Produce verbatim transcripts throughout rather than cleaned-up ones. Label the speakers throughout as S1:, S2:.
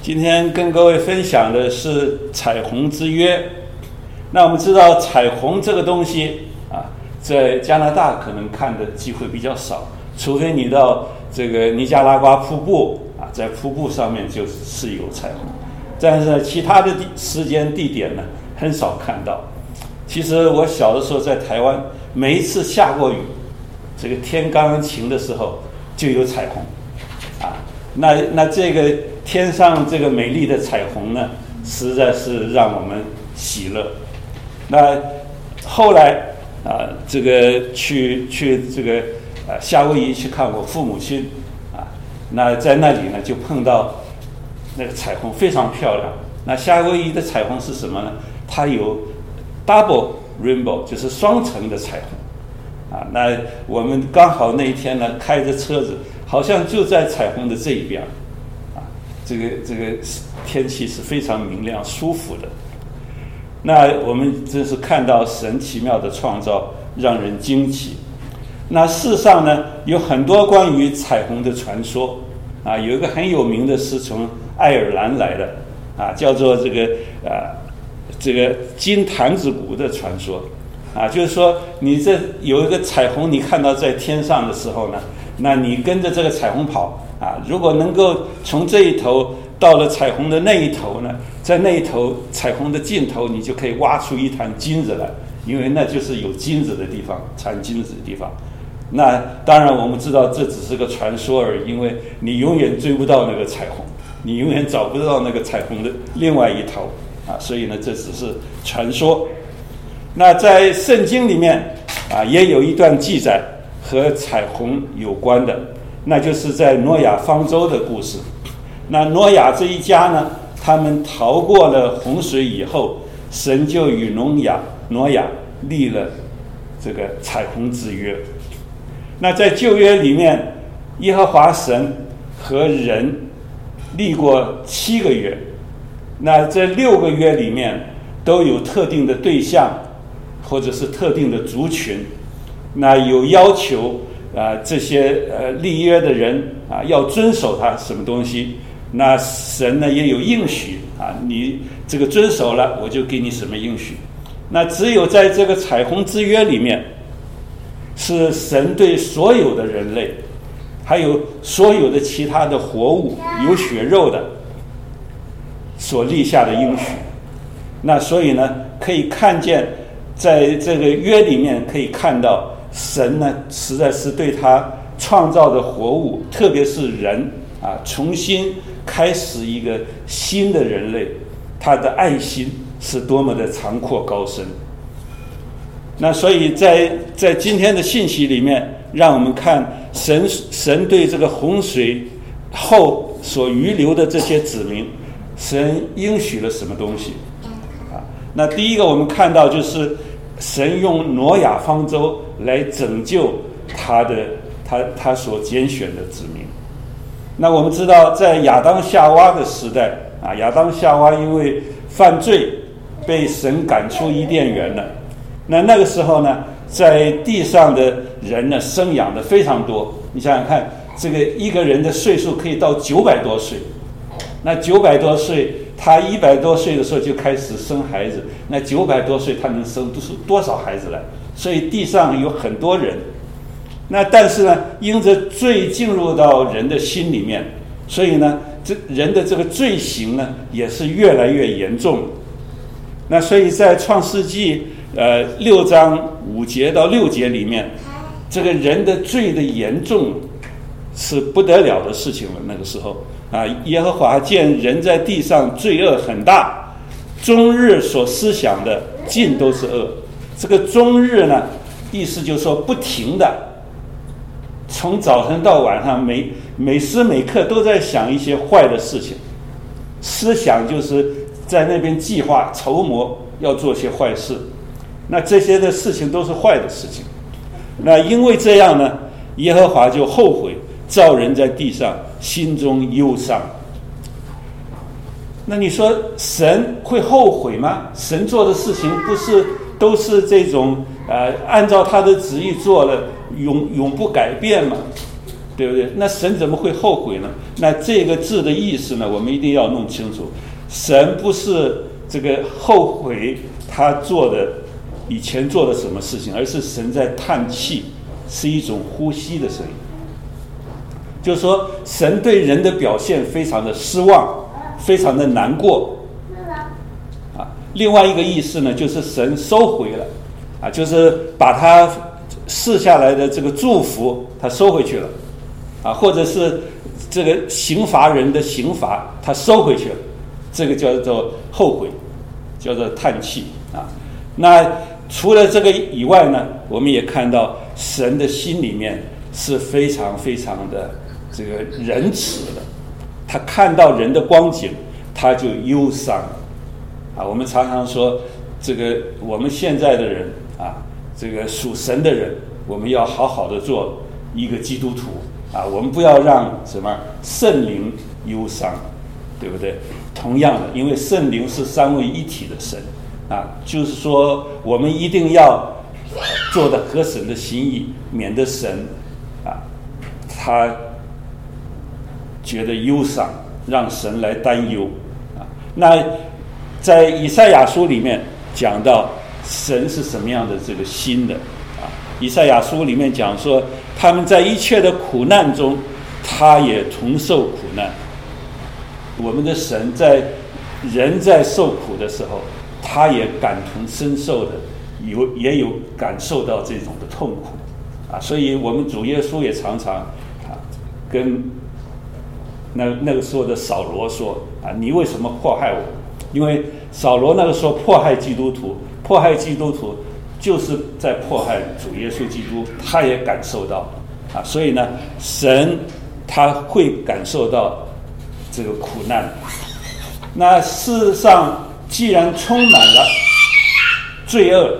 S1: 今天跟各位分享的是彩虹之约。那我们知道彩虹这个东西啊，在加拿大可能看的机会比较少，除非你到这个尼加拉瓜瀑布啊，在瀑布上面就是有彩虹，但是其他的地时间地点呢很少看到。其实我小的时候在台湾，每一次下过雨，这个天刚刚晴的时候就有彩虹啊。那那这个天上这个美丽的彩虹呢，实在是让我们喜乐。那后来啊，这个去去这个啊夏威夷去看我父母亲啊，那在那里呢就碰到那个彩虹非常漂亮。那夏威夷的彩虹是什么呢？它有 double rainbow， 就是双层的彩虹啊。那我们刚好那一天呢开着车子，好像就在彩虹的这一边啊，这个这个天气是非常明亮舒服的。那我们真是看到神奇妙的创造，让人惊奇。那世上呢有很多关于彩虹的传说啊，有一个很有名的是从爱尔兰来的啊，叫做这个啊这个金坛子谷的传说啊，就是说你这有一个彩虹，你看到在天上的时候呢，那你跟着这个彩虹跑啊，如果能够从这一头到了彩虹的那一头呢，在那一头彩虹的尽头，你就可以挖出一坛金子来，因为那就是有金子的地方，产金子的地方。那当然我们知道这只是个传说而已，因为你永远追不到那个彩虹，你永远找不到那个彩虹的另外一头啊，所以呢这只是传说。那在圣经里面啊，也有一段记载和彩虹有关的，那就是在挪亚方舟的故事。那挪亚这一家呢，他们逃过了洪水以后，神就与挪亚挪亚立了这个彩虹之约。那在旧约里面，耶和华神和人立过七个约，那这六个约里面都有特定的对象或者是特定的族群，那有要求啊，这些呃立约的人啊要遵守他什么东西。那神呢也有应许啊，你这个遵守了，我就给你什么应许。那只有在这个彩虹之约里面，是神对所有的人类，还有所有的其他的活物，有血肉的，所立下的应许。那所以呢，可以看见，在这个约里面可以看到，神呢实在是对他创造的活物，特别是人啊，重新开始一个新的人类，他的爱心是多么的长阔高深。那所以在在今天的信息里面，让我们看神神对这个洪水后所余留的这些子民，神应许了什么东西啊？那第一个我们看到就是神用挪亚方舟来拯救他的他他所拣选的子民。那我们知道在亚当夏娃的时代啊，亚当夏娃因为犯罪被神赶出伊甸园了。那那个时候呢，在地上的人呢生养的非常多。你想想看，这个一个人的岁数可以到九百多岁，那九百多岁，他一百多岁的时候就开始生孩子，那九百多岁他能生多少孩子来？所以地上有很多人。那但是呢，因着罪进入到人的心里面，所以呢，这人的这个罪行呢也是越来越严重。那所以在创世纪呃六章五节到六节里面，这个人的罪的严重是不得了的事情了。那个时候啊，耶和华见人在地上罪恶很大，终日所思想的尽都是恶。这个终日呢，意思就是说不停的，从早晨到晚上，每每时每刻都在想一些坏的事情，思想就是在那边计划筹谋要做些坏事。那这些的事情都是坏的事情。那因为这样呢，耶和华就后悔，造人在地上，心中忧伤。那你说神会后悔吗？神做的事情不是都是这种呃按照他的旨意做了，永永不改变吗？ 对不对？那神怎么会后悔呢？那这个字的意思呢，我们一定要弄清楚。神不是这个后悔他做的以前做了什么事情，而是神在叹气，是一种呼吸的声音。就是说，神对人的表现非常的失望，非常的难过。啊，另外一个意思呢，就是神收回了，啊，就是把他赐下来的这个祝福，他收回去了，啊，或者是这个刑罚人的刑罚，他收回去了，这个叫做后悔，叫做叹气啊。那除了这个以外呢，我们也看到神的心里面是非常非常的这个仁慈的，他看到人的光景，他就忧伤啊。我们常常说，这个我们现在的人啊，这个属神的人，我们要好好的做一个基督徒啊，我们不要让什么圣灵忧伤，对不对？同样的，因为圣灵是三位一体的神啊，就是说我们一定要做的合神的心意，免得神啊他觉得忧伤，让神来担忧啊。那在以赛亚书里面讲到神是什么样的这个心的啊？以赛亚书里面讲说，他们在一切的苦难中，他也同受苦难。我们的神在人在受苦的时候，他也感同身受的，有也有感受到这种的痛苦啊。所以我们主耶稣也常常啊跟那那个时候的扫罗说啊，你为什么迫害我？因为扫罗那个时候迫害基督徒，迫害基督徒就是在迫害主耶稣基督，他也感受到啊，所以呢，神他会感受到这个苦难。那事实上，既然充满了罪恶，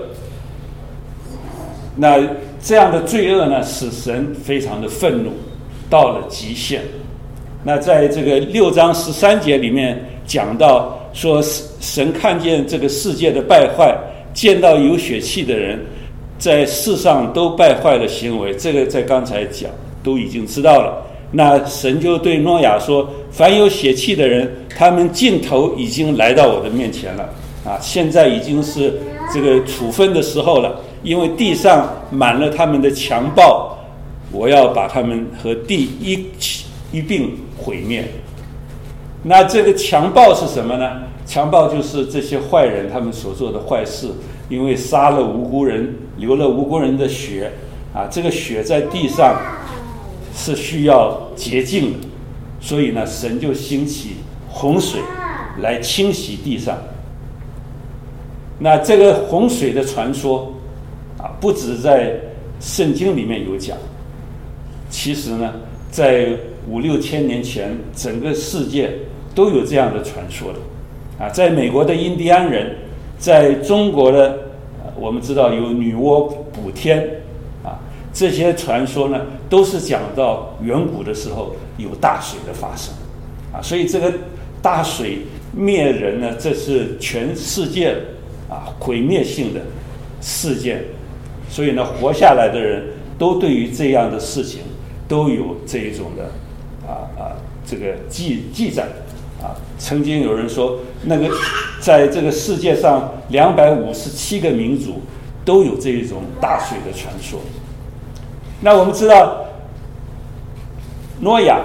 S1: 那这样的罪恶呢，使神非常的愤怒，到了极限。那在这个六章十三节里面讲到说，神看见这个世界的败坏，见到有血气的人在世上都败坏的行为，这个在刚才讲都已经知道了。那神就对诺亚说，凡有血气的人，他们尽头已经来到我的面前了啊！现在已经是这个处分的时候了，因为地上满了他们的强暴，我要把他们和地一起一并毁灭。那这个强暴是什么呢？强暴就是这些坏人他们所做的坏事，因为杀了无辜人，流了无辜人的血啊，这个血在地上是需要洁净的，所以呢，神就兴起洪水来清洗地上。那这个洪水的传说啊，不止在圣经里面有讲，其实呢，在五六千年前，整个世界都有这样的传说的啊。在美国的印第安人，在中国的、啊、我们知道有女娲补天啊，这些传说呢，都是讲到远古的时候有大水的发生啊。所以这个大水灭人呢，这是全世界啊毁灭性的事件。所以呢，活下来的人都对于这样的事情都有这一种的啊啊这个记记载啊。曾经有人说，那个在这个世界上两百五十七个民族都有这一种大水的传说。那我们知道，诺亚，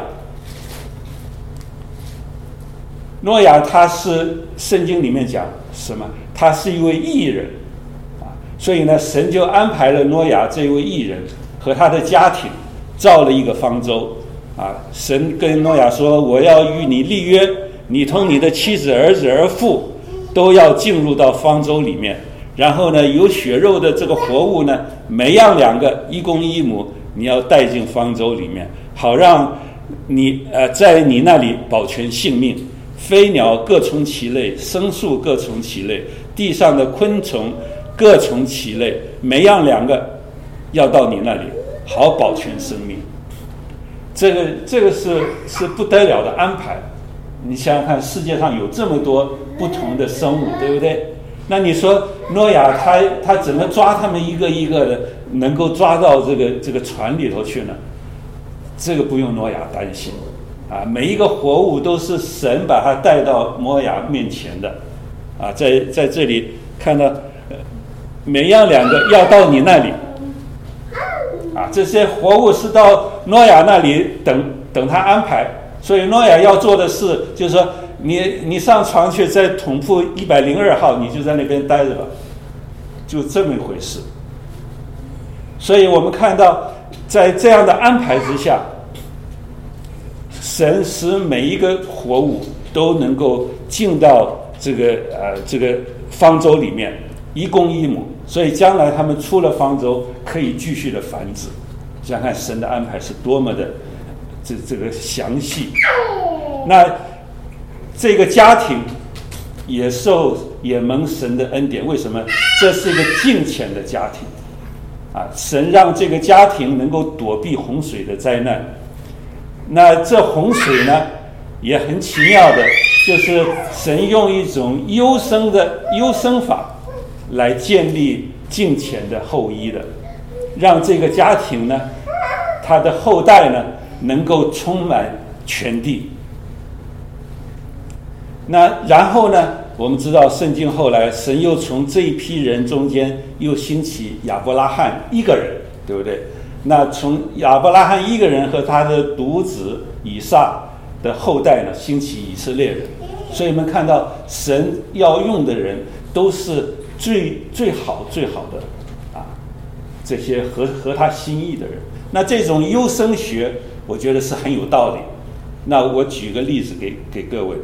S1: 诺亚他是圣经里面讲什么？他是一位义人啊，所以呢，神就安排了诺亚这一位义人和他的家庭造了一个方舟啊。神跟诺亚说，我要与你立约，你同你的妻子、儿子、儿妇都要进入到方舟里面。然后呢，有血肉的这个活物呢，每样两个，一公一母，你要带进方舟里面，好让你呃在你那里保全性命。飞鸟各从其类，牲畜各从其类，地上的昆虫各从其类，每样两个，要到你那里，好保全生命。这个这个是是不得了的安排。你想想看，世界上有这么多不同的生物，对不对？那你说诺亚他他怎么抓他们一个一个的，能够抓到这个这个船里头去呢？ 这个不用挪亚担心啊，每一个活物都是神把它带到挪亚面前的啊，在在这里看到每样两个要到你那里啊，这些活物是到挪亚那里等等他安排，所以挪亚要做的事就是说，你你上床去，在统铺一百零二号，你就在那边待着吧，就这么一回事。所以我们看到，在这样的安排之下，神使每一个活物都能够进到这个呃这个方舟里面，一公一母，所以将来他们出了方舟，可以继续的繁殖。想想看神的安排是多么的这这个详细。那这个家庭也受也蒙神的恩典，为什么？这是一个敬虔的家庭啊！神让这个家庭能够躲避洪水的灾难。那这洪水呢，也很奇妙的，就是神用一种优生的优生法来建立敬虔的后裔的，让这个家庭呢，他的后代呢，能够充满全地。那然后呢，我们知道圣经后来神又从这一批人中间又兴起亚伯拉罕一个人，对不对？那从亚伯拉罕一个人和他的独子以撒的后代呢，兴起以色列人。所以我们看到神要用的人都是最最好最好的啊，这些合合他心意的人。那这种优生学我觉得是很有道理。那我举个例子给给各位，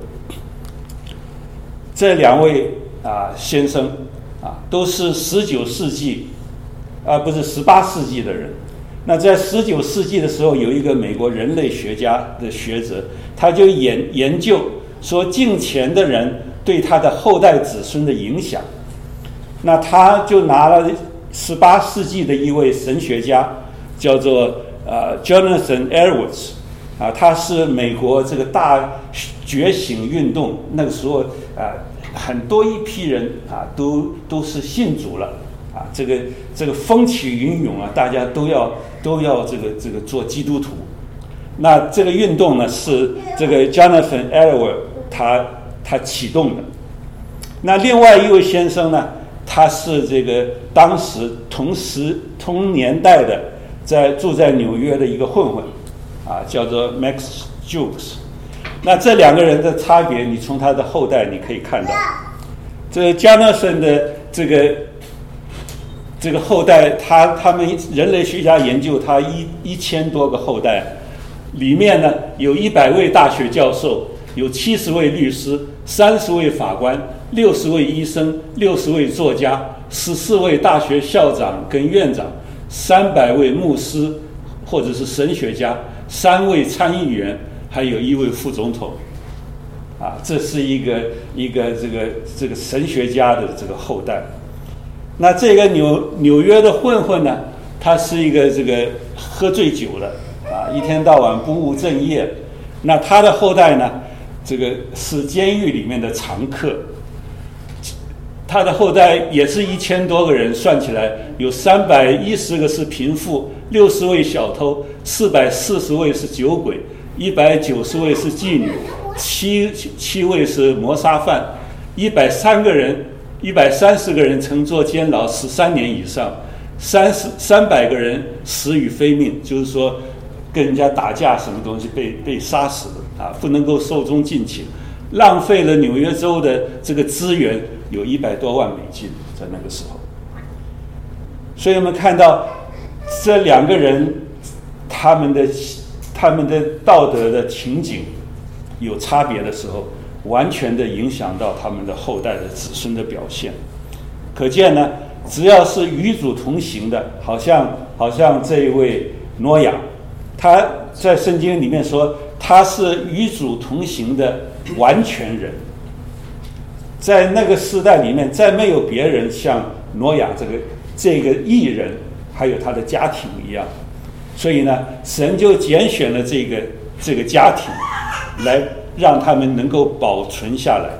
S1: 这两位啊先生啊都是十九世纪啊不是十八世纪的人。那在十九世纪的时候，有一个美国人类学家的学者，他就研研究说敬虔的人对他的后代子孙的影响。那他就拿了十八世纪的一位神学家，叫做呃 Jonathan Edwards 啊，他是美国这个大觉醒运动那个时候啊，很多一批人啊都都是信主了啊，这个这个风起云涌啊，大家都要都要这个这个做基督徒。那这个运动呢是这个 Jonathan Edwards 他他启动的。那另外一位先生呢，他是这个当时同时同年代的在住在纽约的一个混混啊，叫做 Max Jukes。那这两个人的差别，你从他的后代你可以看到，这个 Jonathan 的这个这个后代，他他们人类学家研究他一一千多个后代，里面呢有一百位大学教授，有七十位律师，三十位法官，六十位医生，六十位作家，十四位大学校长跟院长，三百位牧师或者是神学家，三位参议员，还有一位副总统。啊，这是一个一个这个这个神学家的这个后代。那这个纽纽约的混混呢，他是一个这个喝醉酒的啊，一天到晚不务正业。那他的后代呢，这个是监狱里面的常客。他的后代也是一千多个人，算起来有三百一十个是贫富，六十位小偷，四百四十位是酒鬼，一百九十位是妓女，七七位是谋杀犯，一百三个人。一百三十个人曾坐监牢十三年以上，三十三百个人死于非命，就是说跟人家打架什么东西被被杀死的啊，不能够寿终正寝，浪费了纽约州的这个资源有一百多万美金，在那个时候。所以我们看到这两个人他们的他们的道德的情景有差别的时候，完全的影响到他们的后代的子孙的表现。可见呢，只要是与主同行的，好像好像这一位挪亚，他在圣经里面说他是与主同行的完全人。在那个时代里面，再没有别人像挪亚这个这个义人还有他的家庭一样。所以呢，神就拣选了这个这个家庭来让他们能够保存下来。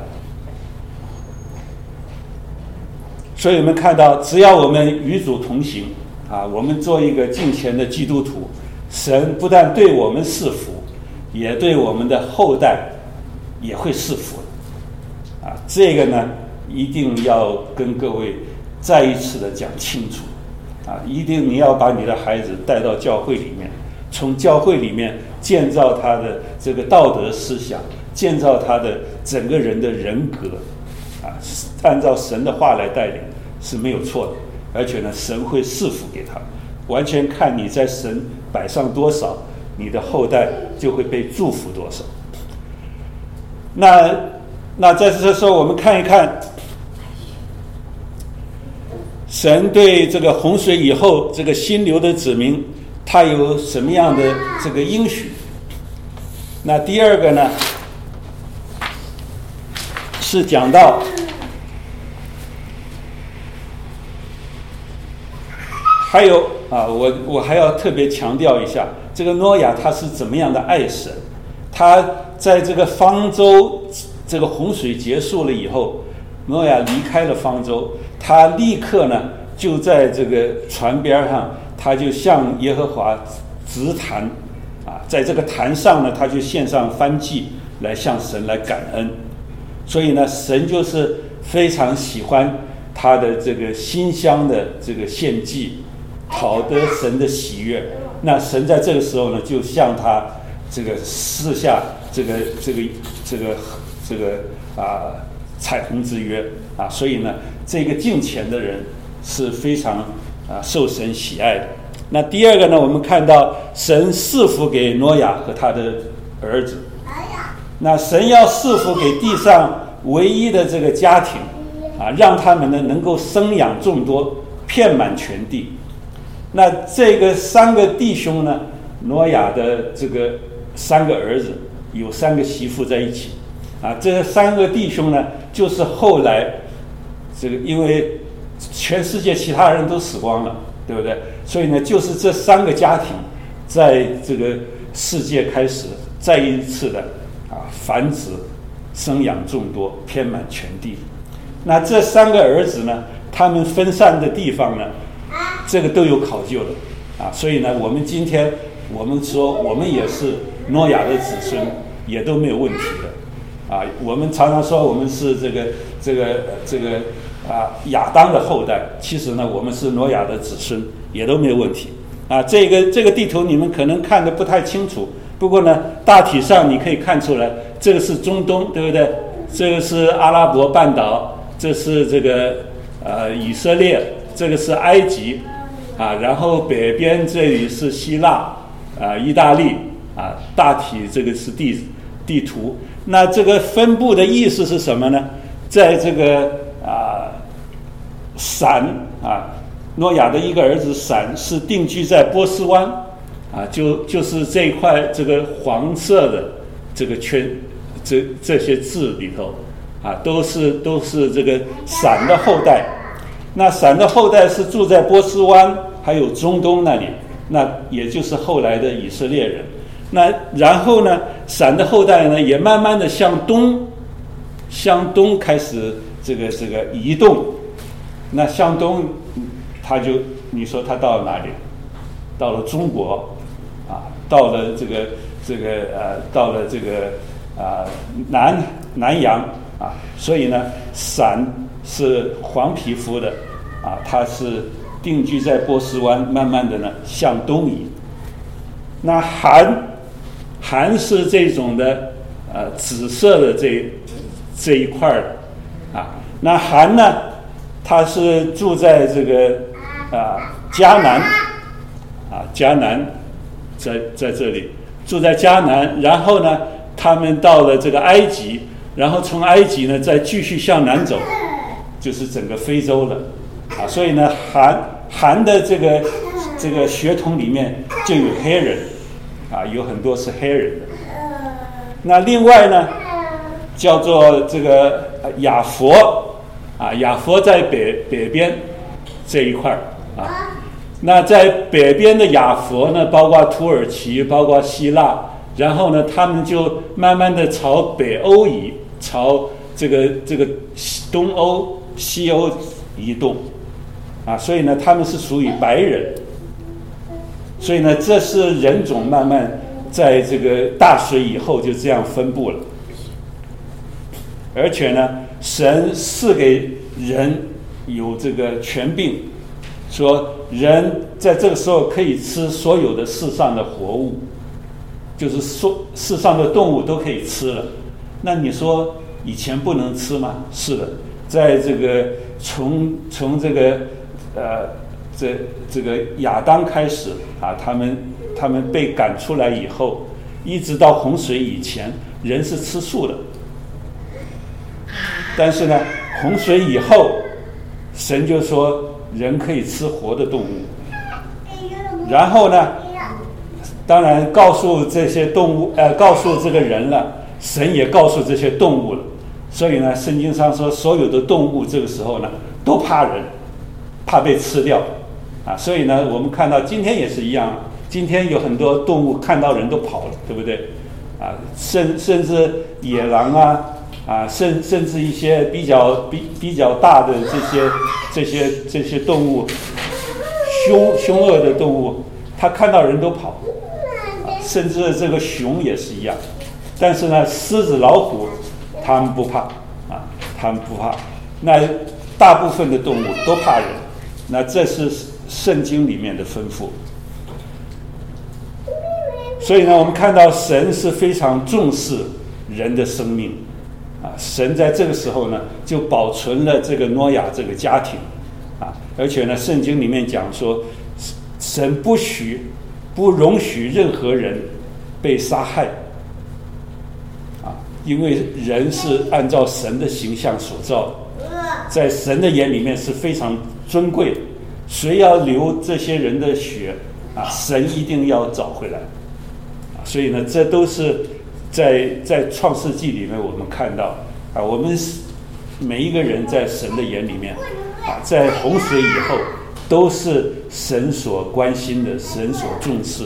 S1: 所以我们看到，只要我们与主同行啊，我们做一个敬虔的基督徒， 神不但对我们赐福，也对我们的后代也会赐福啊！这个呢，一定要跟各位再一次的讲清楚啊！一定你要把你的孩子带到教会里面，从教会里面建造他的这个道德思想，建造他的整个人的人格啊！按照神的话来带领是没有错的，而且呢，神会赐福给他，完全看你在神摆上多少，你的后代就会被祝福多少。那那在这时候，我们看一看神对这个洪水以后这个新流的子民，他有什么样的这个应许？那第二个呢，是讲到还有啊，我我还要特别强调一下，这个挪亚他是怎么样的爱神。他在这个方舟这个洪水结束了以后，挪亚离开了方舟，他立刻呢就在这个船边上，他就向耶和华直谈啊，在这个坛上呢，他就献上燔祭来向神来感恩。所以呢，神就是非常喜欢他的这个馨香的这个献祭，讨得神的喜悦。那神在这个时候呢，就向他这个赐下这个这个这个这个啊彩虹之约啊，所以呢，这个敬虔的人是非常啊受神喜爱的。那第二个呢，我们看到神赐福给挪亚和他的儿子。那神要赐福给地上唯一的这个家庭啊，让他们呢能够生养众多，遍满全地。那这个三个弟兄呢，挪亚的这个三个儿子有三个媳妇在一起啊，这三个弟兄呢，就是后来这个因为全世界其他人都死光了，对不对？所以呢，就是这三个家庭在这个世界开始再一次的啊繁殖，生养众多，遍满全地。那这三个儿子呢，他们分散的地方呢，这个都有考究的啊，所以呢，我们今天我们说我们也是挪亚的子孙，也都没有问题的啊。我们常常说我们是这个这个这个啊亚当的后代，其实呢，我们是挪亚的子孙，也都没有问题啊。这个这个地图你们可能看得不太清楚，不过呢，大体上你可以看出来，这个是中东，对不对？这个是阿拉伯半岛，这是这个呃以色列，这个是埃及啊，然后北边这里是希腊啊、意大利啊，大体这个是地地图。那这个分布的意思是什么呢？在这个啊闪啊，诺亚的一个儿子闪是定居在波斯湾啊，就就是这一块这个黄色的这个圈，这这些字里头啊，都是都是这个闪的后代。那闪的后代是住在波斯湾还有中东那里，那也就是后来的以色列人。那然后呢，闪的后代呢也慢慢的向东向东开始这个这个移动。那向东他就你说他到了哪里？到了中国啊，到了这个这个呃到了这个啊、呃、南南洋啊，所以呢，闪是黄皮肤的啊，他是定居在波斯湾，慢慢的呢向东移。那韩韩是这种的呃紫色的这这一块的啊，那韩呢，他是住在这个啊迦南啊迦南在在这里住在迦南，然后呢，他们到了这个埃及，然后从埃及呢再继续向南走，就是整个非洲了啊，所以呢，韩韩的这个这个血统里面就有黑人啊，有很多是黑人的。那另外呢，叫做这个雅佛啊，雅佛在北北边这一块啊。那在北边的雅佛呢，包括土耳其，包括希腊，然后呢，他们就慢慢的朝北欧移，朝这个这个东欧、西欧移动啊，所以呢，他们是属于白人。 所以呢，这是人种慢慢在这个大水以后就这样分布了。而且呢，神赐给人有这个权柄，说人在这个时候可以吃所有的世上的活物，就是说世上的动物都可以吃了。那你说以前不能吃吗？是的，在这个从从这个呃这这个亚当开始啊，他们他们被赶出来以后，一直到洪水以前，人是吃素的。但是呢，洪水以后，神就说人可以吃活的动物。然后呢，当然告诉这些动物，呃，告诉这个人了，神也告诉这些动物了。所以呢，圣经上说，所有的动物这个时候呢，都怕人，怕被吃掉，啊，所以呢，我们看到今天也是一样，今天有很多动物看到人都跑了，对不对？啊，甚甚至野狼啊。啊，甚甚至一些比较比比较大的这些这些这些动物，凶凶恶的动物，它看到人都跑，啊，甚至这个熊也是一样。但是呢，狮子、老虎，它们不怕，啊，它们不怕。那大部分的动物都怕人，那这是圣经里面的吩咐。所以呢，我们看到神是非常重视人的生命。啊，神在这个时候呢，就保存了这个挪亚这个家庭，啊，而且呢，圣经里面讲说，神不许、不容许任何人被杀害，啊，因为人是按照神的形象所造，在神的眼里面是非常尊贵，谁要流这些人的血，啊，神一定要找回来，啊，所以呢，这都是。在在创世纪里面，我们看到啊，我们每一个人在神的眼里面啊，在洪水以后都是神所关心的，神所重视。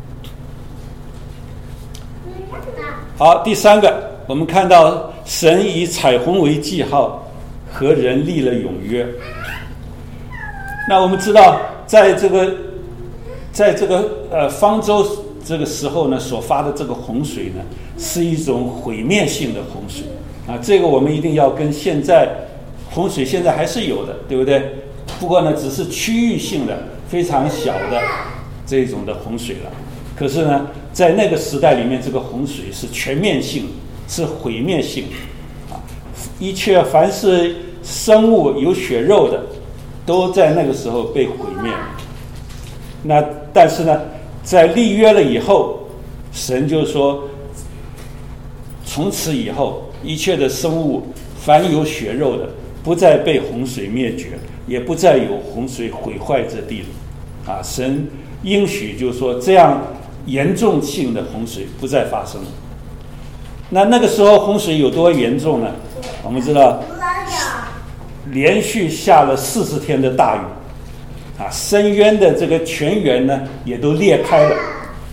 S1: 好，第三个，我们看到神以彩虹为记号，和人立了永约。那我们知道，在这个在这个呃方舟这个时候呢，所发的这个洪水呢，是一种毁灭性的洪水啊，这个我们一定要跟现在洪水现在还是有的，对不对？不过呢，只是区域性的、非常小的这种的洪水了。可是呢，在那个时代里面，这个洪水是全面性，是毁灭性啊，一切凡是生物有血肉的，都在那个时候被毁灭。那但是呢，在立约了以后，神就说，从此以后，一切的生物，凡有血肉的，不再被洪水灭绝，也不再有洪水毁坏这地了。啊，神应许就是说，这样严重性的洪水不再发生了。那那个时候洪水有多严重呢？我们知道，连续下了四十天的大雨，啊，深渊的这个泉源呢也都裂开了。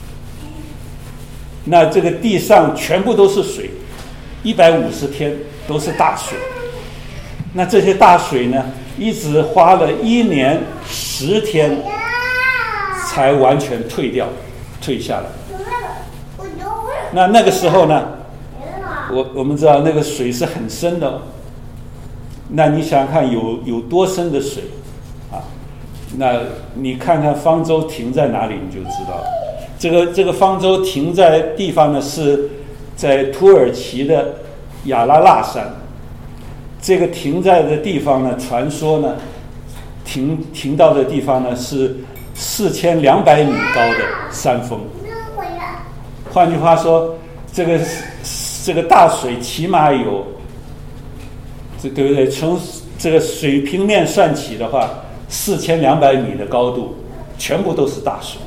S1: 那这个地上全部都是水，一百五十天都是大水。那这些大水呢，一直花了一年十天才完全退掉，退下来。那那个时候呢，我我们知道那个水是很深的，那你想想看有有多深的水啊？那你看看方舟停在哪里，你就知道了。这个这个方舟停在地方呢，是在土耳其的亚拉腊山。这个停在的地方呢，传说呢，停停到的地方呢是四千两百米高的山峰。换句话说，这个这个大水起码有，这对不对？从这个水平面算起的话，四千两百米的高度，全部都是大水。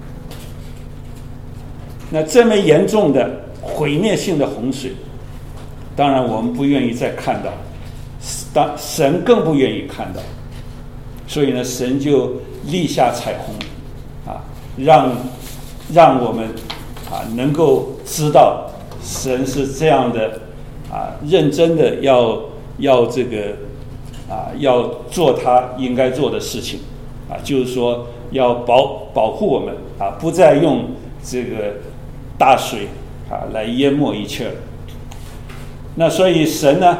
S1: 那这么严重的毁灭性的洪水，当然我们不愿意再看到，当神更不愿意看到，所以呢，神就立下彩虹，啊，让让我们啊能够知道神是这样的啊认真的要要这个啊要做他应该做的事情啊，就是说要保保护我们啊，不再用这个大水啊来淹没一切。那所以神呢，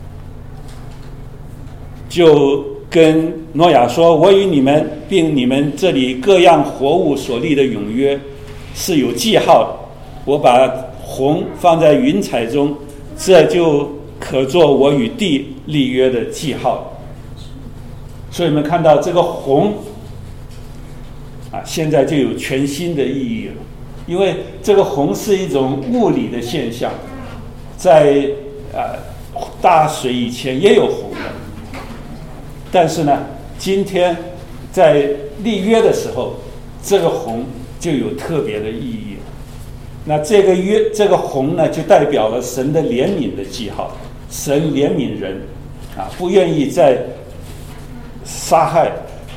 S1: 就跟挪亚说：“我与你们并你们这里各样活物所立的永约是有记号的。我把虹放在云彩中，这就可做我与地立约的记号。”所以我们看到这个虹啊，现在就有全新的意义了，因为这个虹是一种物理的现象，在啊大水以前也有虹的，但是呢，今天在立约的时候，这个虹就有特别的意义。那这个约，这个虹呢，就代表了神的怜悯的记号，神怜悯人啊，不愿意再杀害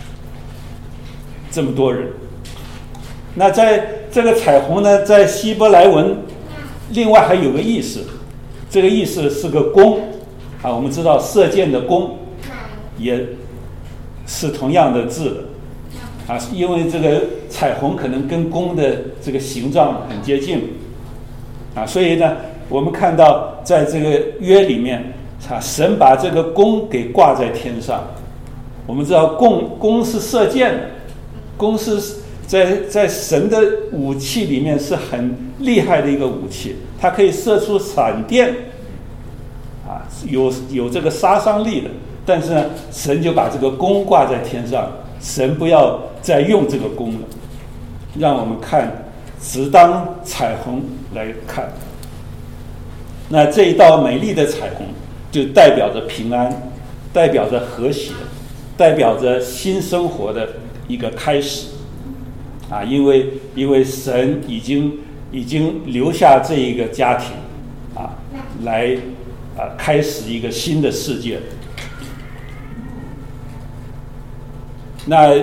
S1: 这么多人。那在这个彩虹呢，在希伯来文另外还有个意思，这个意思是个弓啊，我们知道射箭的弓也是同样的字的啊，因为这个彩虹可能跟弓的这个形状很接近啊，所以呢，我们看到在这个约里面啊，神把这个弓给挂在天上。我们知道弓弓是射箭的，弓是在在神的武器里面是很厉害的一个武器，它可以射出闪电啊，有有这个杀伤力的。但是呢，神就把这个弓挂在天上，神不要再用这个弓了，让我们看只当彩虹来看。那这一道美丽的彩虹就代表着平安，代表着和谐，代表着新生活的一个开始啊！因为因为神已经已经留下这一个家庭啊，来啊开始一个新的世界。那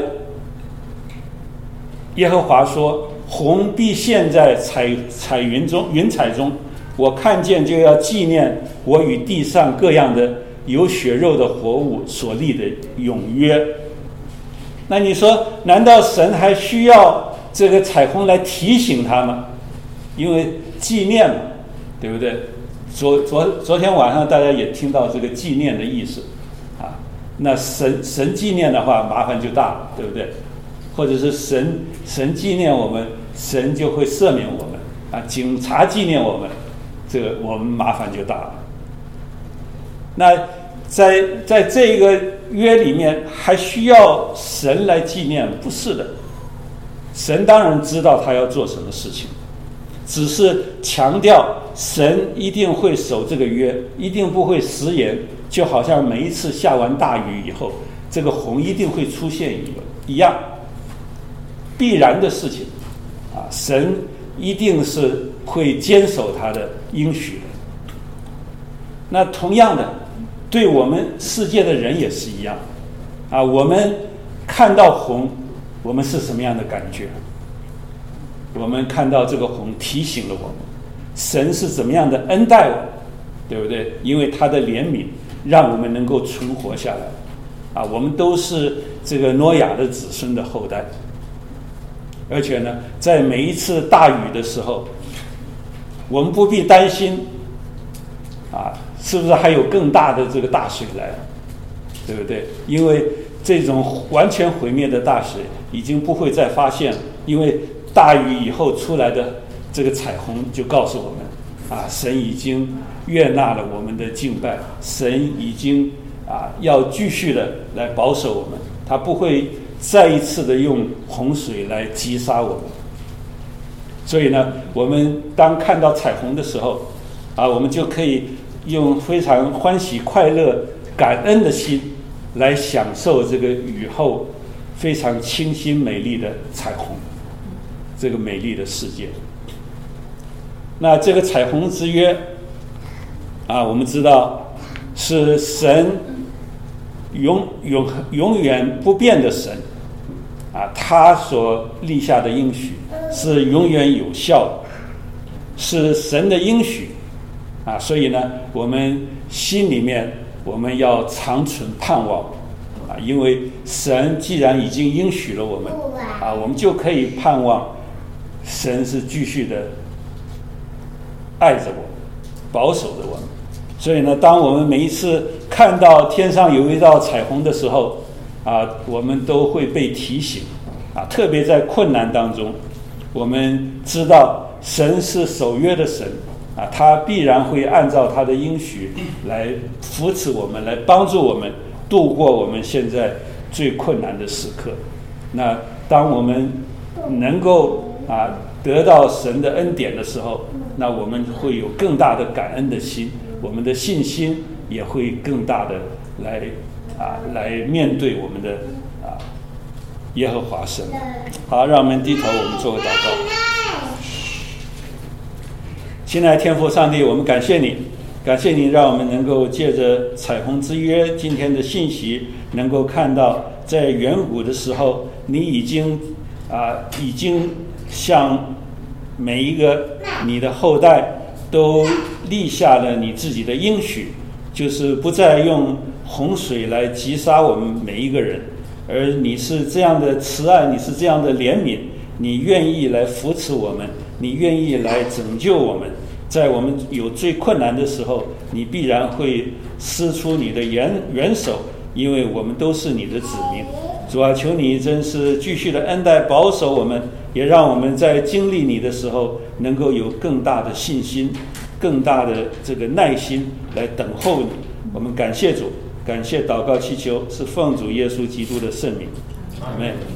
S1: 耶和华说：“虹必现在彩彩云中，云彩中，我看见就要纪念我与地上各样的有血肉的活物所立的永约。”那你说，难道神还需要这个彩虹来提醒他吗？因为纪念嘛，对不对？昨昨昨天晚上大家也听到这个纪念的意思啊。那神神纪念的话，麻烦就大了，对不对？或者是神神纪念我们，神就会赦免我们啊。警察纪念我们，这个我们麻烦就大了。那在在这个约里面，还需要神来纪念？不是的，神当然知道他要做什么事情，只是强调神一定会守这个约，一定不会食言。就好像每一次下完大雨以后，这个虹一定会出现一样，必然的事情啊！神一定是会坚守他的应许的。那同样的，对我们世界的人也是一样啊！我们看到虹，我们是什么样的感觉？我们看到这个虹提醒了我们，神是怎么样的恩待我们，对不对？因为他的怜悯让我们能够存活下来啊！我们都是这个挪亚的子孙的后代，而且呢，在每一次大雨的时候，我们不必担心啊，是不是还有更大的这个大水来，对不对？因为这种完全毁灭的大水已经不会再发现了，因为大雨以后出来的这个彩虹就告诉我们啊，神已经悦纳了我们的敬拜，神已经啊要继续的来保守我们，他不会再一次的用洪水来击杀我们。所以呢，我们当看到彩虹的时候啊，我们就可以用非常欢喜快乐感恩的心来享受这个雨后非常清新美丽的彩虹，这个美丽的世界。那这个彩虹之约啊，我们知道是神永永永远不变的神啊，他所立下的应许是永远有效的，是神的应许啊，所以呢，我们心里面我们要长存盼望啊，因为神既然已经应许了我们啊，我们就可以盼望神是继续的爱着我们，保守着我们。所以呢，当我们每一次看到天上有一道彩虹的时候啊，我们都会被提醒啊，特别在困难当中，我们知道神是守约的神啊，他必然会按照他的应许来扶持我们，来帮助我们度过我们现在最困难的时刻。那当我们能够啊得到神的恩典的时候，那我们会有更大的感恩的心，我们的信心也会更大的来啊来面对我们的啊耶和华神。好，让我们低头，我们做个祷告。亲爱的天父上帝，我们感谢你，感谢你让我们能够借着彩虹之约今天的信息，能够看到在远古的时候，你已经啊已经向每一个你的后代都立下了你自己的应许，就是不再用洪水来击杀我们每一个人，而你是这样的慈爱，你是这样的怜悯，你愿意来扶持我们，你愿意来拯救我们，在我们有最困难的时候，你必然会施出你的援援手，因为我们都是你的子民。主啊，求你真是继续的恩待保守我们，也让我们在经历你的时候能够有更大的信心，更大的这个耐心来等候你。我们感谢主，感谢祷告祈求是奉主耶稣基督的圣名，阿们。